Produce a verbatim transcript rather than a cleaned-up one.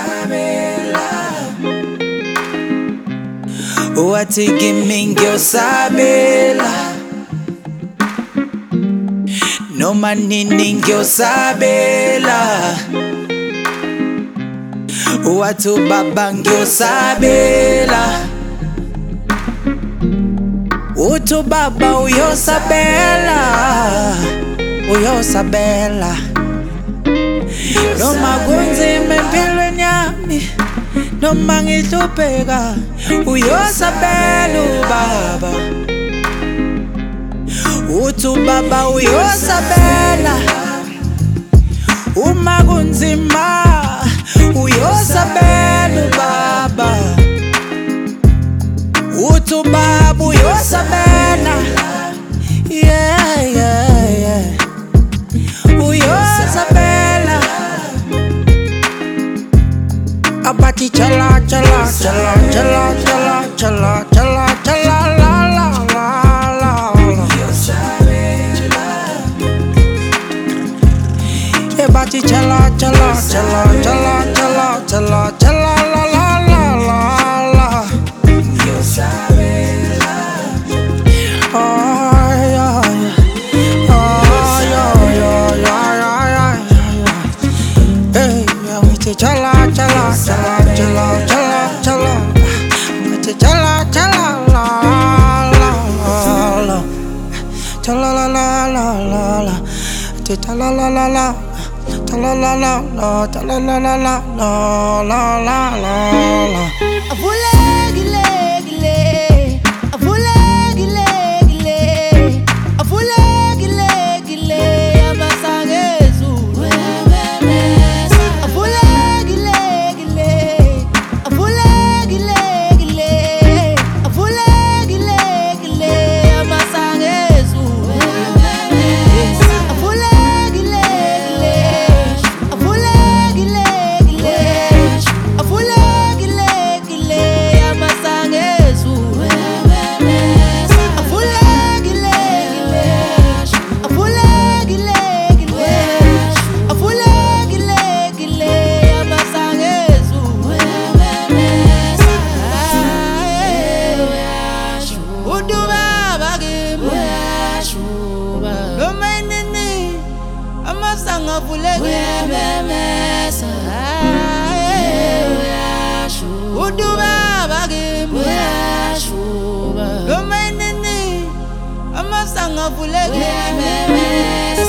Wathi kimi ngiyosabela, noma nini ngiyosabela. Wathi ubaba ngiyosabela, uthi ubaba uyosabela, uyosabela. Noma kunzima empilweni yami, noma ngihlupheka, uyosabela ubaba. Uthi ubaba uyosabela, uma kunzima uyosabela ubaba. Uthi ubaba uyosabela, yeah yeah yeah, uyosabela. Abathi chala chala chala chala chala chala chala chala la la la la. Abathi chala chala chala chala chala chala chala la la la la la. Ay ay ay ay ay ay. Hey, we say chala chala chala chala chala chala. We say chala chala la la la. Chala la la la la la. Chala la la la. Chala la la la. Chala la la la la la la la. Avule gile gile, avule gile gile, avule gile gile, amasange zulu. Avule gile gile, avule gile gile, avule gile gile, amasange zulu. Avule gile gile, avule gile gile, avule gile gile, amasange zulu. Avule gile gile, avule gile gile, avule gile gile, amasange zulu. Uduba bagim, noma nini, amasanga avule gile. Uduba bagim, noma nini, amasanga avule gile.